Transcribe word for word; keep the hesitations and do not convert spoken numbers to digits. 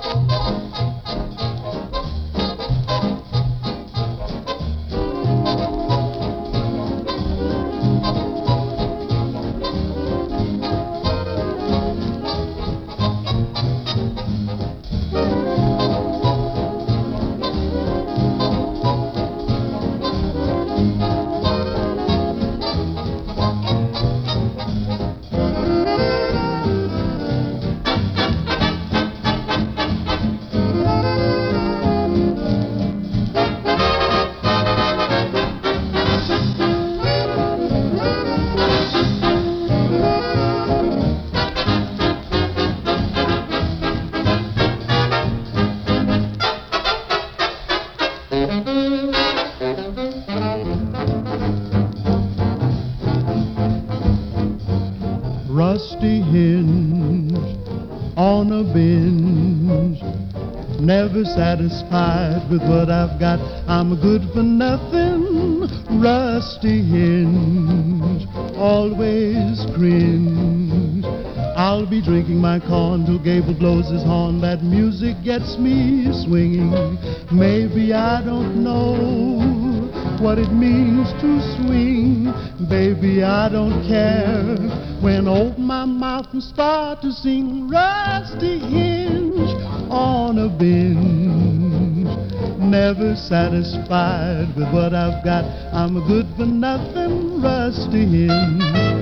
Rusty hinge on a binge, never satisfied with what I've got. I'm good for nothing. Rusty hinge, always cringe. I'll be drinking my corn till Gable blows his horn. That music gets me swinging. Maybe I don't know what it means to swing. Baby, I don't care when I open my mouth and start to sing. Rusty hinge on a binge, never satisfied with what I've got. I'm a good for nothing rusty hinge.